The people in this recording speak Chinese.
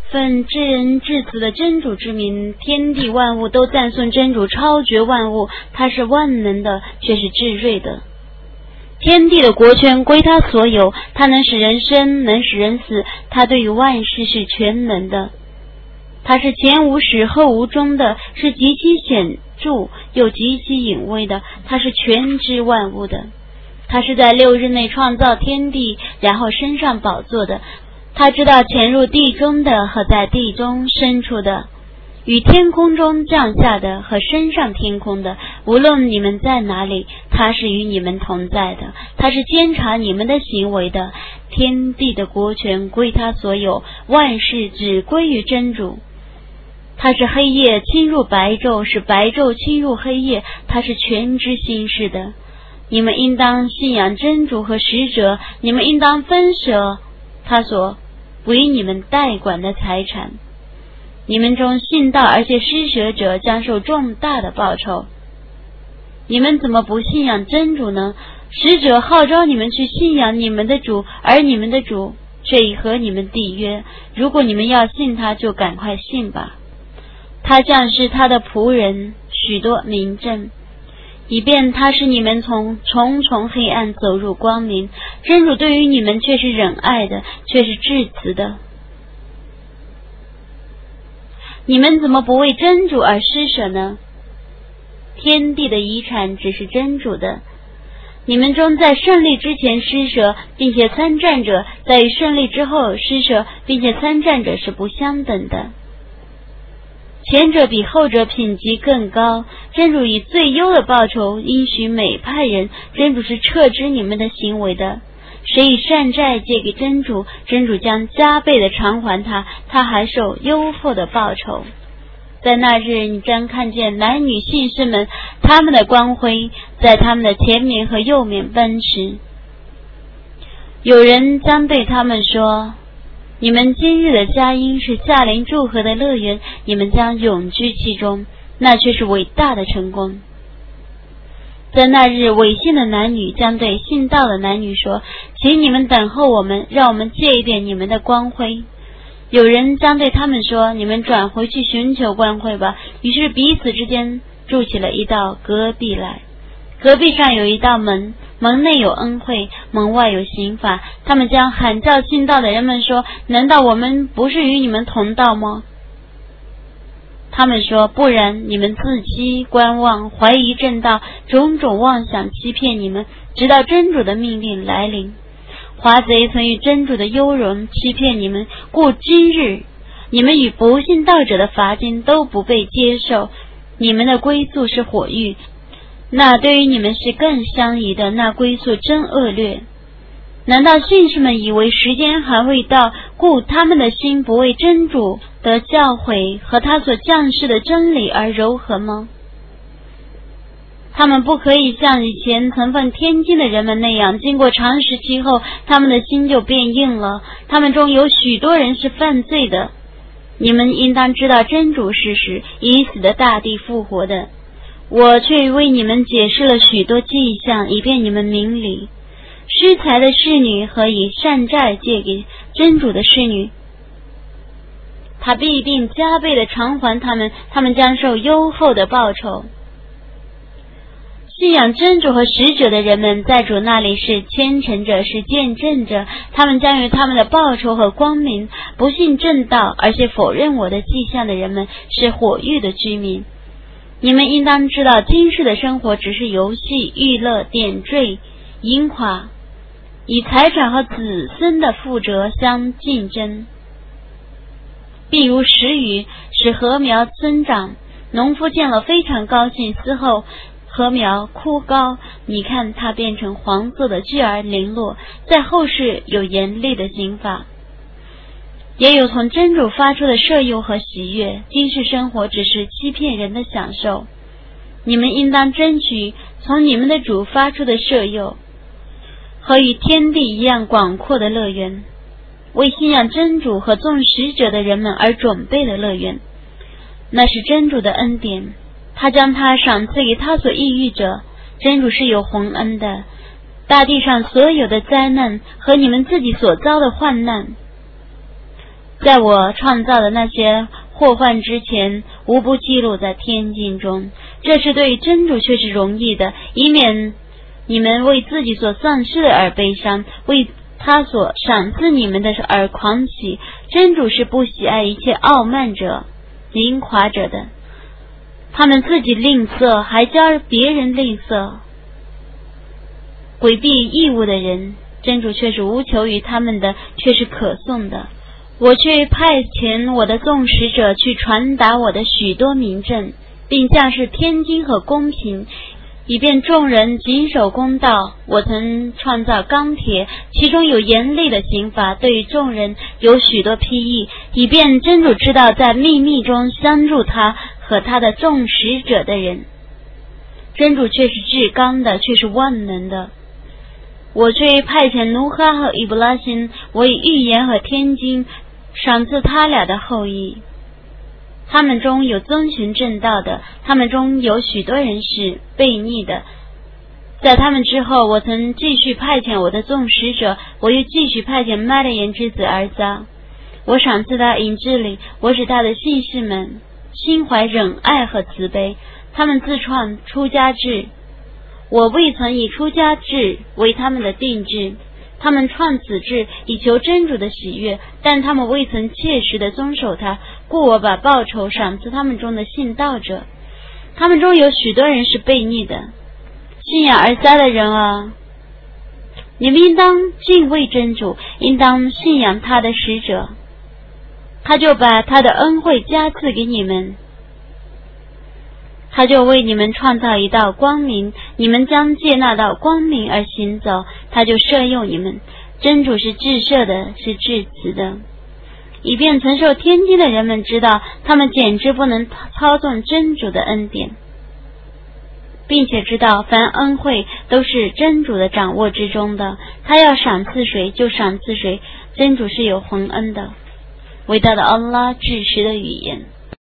奉至仁至慈的真主之名，天地万物都赞颂真主超绝万物，他是万能的，却是至睿的。天地的国权归他所有，他能使人生，能使人死，他对于万事是全能的。他是前无始后无终的，是极其显著又极其隐微的，他是全知万物的。他是在6日内创造天地，然后升上宝座的。他知道潜入地中的和在地中深处的，与天空中降下的和升上天空的，无论你们在哪里，他是与你们同在的。他是监察你们的行为的。天地的国权归他所有，万事只归于真主。他是黑夜侵入白昼，是白昼侵入黑夜，他是全知心事的。你们应当信仰真主和使者，你们应当分舍他所为你们代管的财产。你们中信道而且施舍者将受重大的报酬。你们怎么不信仰真主呢？使者号召你们去信仰你们的主，而你们的主却已和你们缔约。如果你们要信他，就赶快信吧。他将是他的仆人许多明证，以便他使你们从重重黑暗走入光明。真主对于你们却是仁爱的，却是至慈的。你们怎么不为真主而施舍呢？天地的遗产只是真主的。你们中在胜利之前施舍并且参战者，在于胜利之后施舍并且参战者是不相等的。前者比后者品级更高，真主以最优的报酬应许每派人，真主是撤知你们的行为的。谁以善债借给真主，真主将加倍的偿还他，他还受优厚的报酬。在那日，你将看见男女信士们，他们的光辉在他们的前面和右面奔驰。有人将对他们说，你们今日的佳音是夏林祝贺的乐园，你们将永居其中，那却是伟大的成功。在那日，违信的男女将对信道的男女说，请你们等候我们，让我们借一点你们的光辉。有人将对他们说，你们转回去寻求光辉吧。于是彼此之间筑起了一道隔壁来，隔壁上有一道门，门内有恩惠，门外有刑罚。他们将喊叫信道的人们说，难道我们不是与你们同道吗？他们说，不然，你们自欺观望，怀疑正道，种种妄想欺骗你们，直到真主的命令来临。华贼曾与真主的优容欺骗你们，故今日你们与不信道者的罚金都不被接受，你们的归宿是火狱，那对于你们是更相宜的，那归宿真恶劣。难道信士们以为时间还未到，故他们的心不为真主的教诲和他所降世的真理而柔和吗？他们不可以像以前曾奉天经的人们那样，经过长时期后，他们的心就变硬了。他们中有许多人是犯罪的。你们应当知道真主是使已死的大地复活的。我却为你们解释了许多迹象，以便你们明理。施财的侍女和以善债借给真主的侍女，他必定加倍的偿还他们，他们将受优厚的报酬。信仰真主和使者的人们在主那里是虔诚者，是见证者，他们将有他们的报酬和光明。不信正道而且否认我的迹象的人们是火狱的居民。你们应当知道，今世的生活只是游戏、娱乐、点缀、淫垮，以财产和子孙的富折相竞争。譬如时雨使禾苗增长，农夫见了非常高兴，嗣后禾苗枯槁，你看它变成黄色的巨而零落，在后世有严厉的刑罚。也有从真主发出的摄诱和喜悦，今世生活只是欺骗人的享受。你们应当争取从你们的主发出的摄诱和与天地一样广阔的乐园，为信仰真主和众使者的人们而准备的乐园，那是真主的恩典，他将他赏赐给他所抑郁者。真主是有宏恩的。大地上所有的灾难和你们自己所遭的患难， 在我创造的那些祸患之前，无不记录在天经中。这是对真主却是容易的，以免你们为自己所丧失的而悲伤，为他所赏赐你们的而狂喜。真主是不喜爱一切傲慢者、盈夸者的。他们自己吝啬，还教别人吝啬，规避义务的人，真主却是无求于他们的，却是可颂的。我却派遣我的众使者去传达我的许多明证，并降示天经和公平，以便众人谨守公道。我曾创造钢铁，其中有严厉的刑罚，对于众人有许多批议，以便真主知道在秘密中相助他和他的众使者的人。真主却是至刚的，却是万能的。我却派遣努哈和伊布拉辛，我以预言和天经赏赐他俩的后裔。他们中有遵循正道的，他们中有许多人是悖逆的。在他们之后，我曾继续派遣我的众使者，我又继续派遣麦勒言之子儿撒。我赏赐他引致里，我使他的信士们心怀忍爱和慈悲。他们自创出家制，我未曾以出家制为他们的定制。他们创此制以求真主的喜悦，但他们未曾切实的遵守它，故我把报酬赏赐他们中的信道者。他们中有许多人是悖逆的。信仰而撒的人啊，你们应当敬畏真主，应当信仰他的使者，他就把他的恩惠加赐给你们，他就为你们创造一道光明，你们将借那道光明而行走，他就摄用你们。真主是至赦的，是至慈的，以便承受天经的人们知道，他们简直不能操纵真主的恩典，并且知道凡恩惠都是真主的掌握之中的，他要赏赐谁就赏赐谁，真主是有宏恩的。伟大的安拉至实的语言。